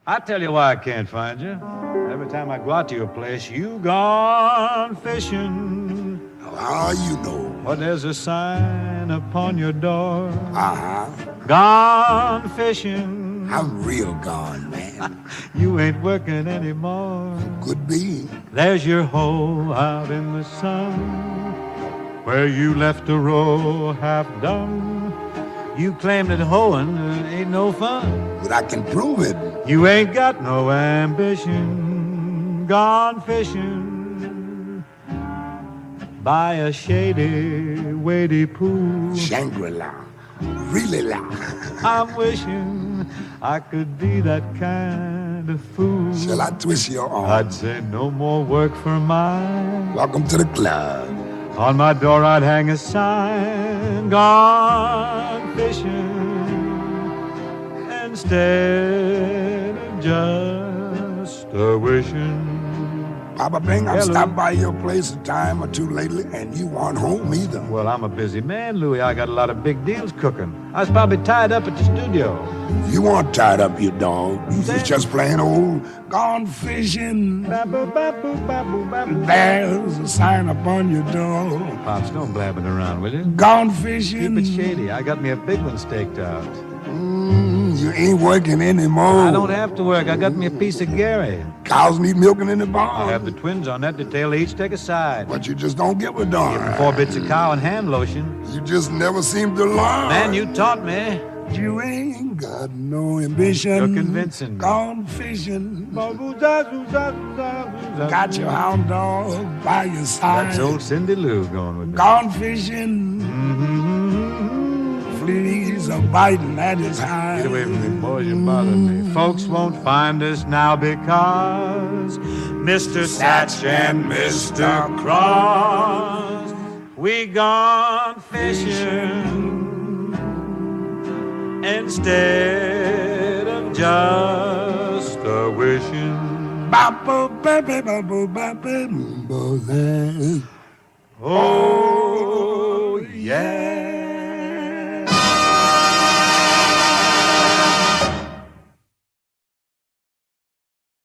I tell you why I can't find you. Every time I go out to your place, you gone fishing. How you know? Well, there's a sign upon your door. Uh-huh. Gone fishing. I'm real gone, man. You ain't working anymore. Could be. There's your hole out in the sun, where you left a row half done. You claim that hoeing ain't no fun. But I can prove it. You ain't got no ambition. Gone fishing by a shady, wady pool. Shangri-La. Really la. I'm wishing I could be that kind of fool. Shall I twist your arm? I'd say no more work for mine. Welcome to the club. On my door I'd hang a sign, gone fishing, instead of just a wishing. Papa Bing, I've Hello. stopped by your place a time or two lately, and you weren't home either. Well, I'm a busy man, Louis. I got a lot of big deals cooking. I was probably tied up at the studio. You weren't tied up, you dog. You was just plain old gone fishing. Baboo, baboo, baboo, baboo. There's a sign upon your door. Pops, don't blabbing around, will you? Gone fishing. Keep it shady. I got me a big one staked out. You ain't working anymore. I don't have to work. I got me a piece of Gary. Cows need milking in the barn. I'll have the twins on that detail. They each take a side. But you just don't get with darn. 4 bits of cow and hand lotion. You just never seem to learn. Man, you taught me. You ain't got no ambition. You're convincing me. Gone fishing. Got your hound dog by your side. That's old Cindy Lou going with me. Gone fishing. Fleas are biting at his hide. Get away from me, boys, you bother me. Folks won't find us now because Mr. Satch and Mr. Cross, we gone fishing instead of just a wishing. Oh, yeah.